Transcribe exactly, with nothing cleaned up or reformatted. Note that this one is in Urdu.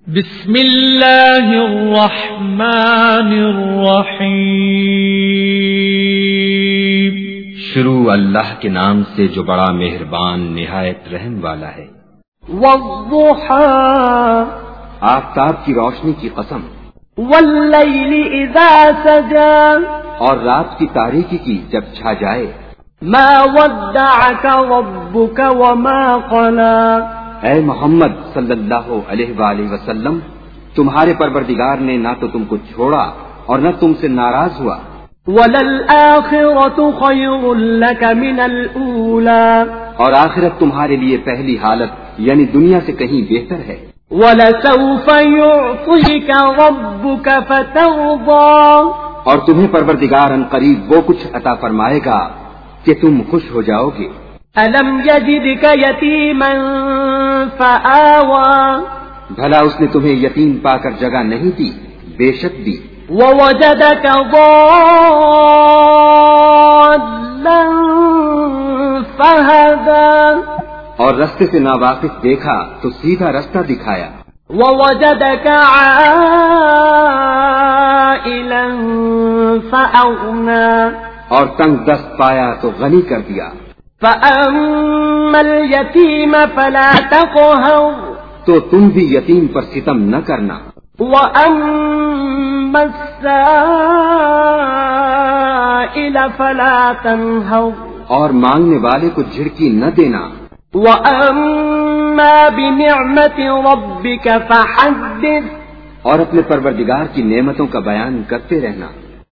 بسم اللہ الرحمن الرحیم۔ شروع اللہ کے نام سے جو بڑا مہربان نہایت رحم والا ہے۔ والضحى، آفتاب کی روشنی کی قسم۔ واللیل اذا سجى، اور رات کی تاریکی کی جب چھا جائے۔ ما ودعك ربك وما قلى، اے محمد صلی اللہ علیہ وآلہ وسلم، تمہارے پروردگار نے نہ تو تم کو چھوڑا اور نہ تم سے ناراض ہوا۔ وَلَلْآخِرَةُ خَيْرٌ لَكَ مِنَ الْأُولَى، اور آخرت تمہارے لیے پہلی حالت یعنی دنیا سے کہیں بہتر ہے۔ وَلَسَوْفَ يُعْطِيكَ رَبُّكَ فَتَرْضَى، اور تمہیں پروردگار ان قریب وہ کچھ عطا فرمائے گا کہ تم خوش ہو جاؤ گے۔ أَلَمْ يَجِدْكَ يَتِيمًا فَآوَى، بھلا اس نے تمہیں یتیم پا کر جگہ نہیں دی؟ بے شک دی۔ وَوَجَدَكَ ضَالًّا فَهَدَى، اور رستے سے ناواقف دیکھا تو سیدھا رستہ دکھایا۔ وَوَجَدَكَ عَائِلًا فَأَغْنَى، اور تنگ دست پایا تو غنی کر دیا۔ فَأَمَّا الْيَتِيمَ فَلَا تَقْهَرْ، تو تم بھی یتیم پر ستم نہ کرنا۔ وَأَمَّا السَّائِلَ فَلَا تَنْهَرْ، اور مانگنے والے کو جھڑکی نہ دینا۔ وَأَمَّا بِنِعْمَةِ رَبِّكَ فَحَدِّثْ، اور اپنے پروردگار کی نعمتوں کا بیان کرتے رہنا۔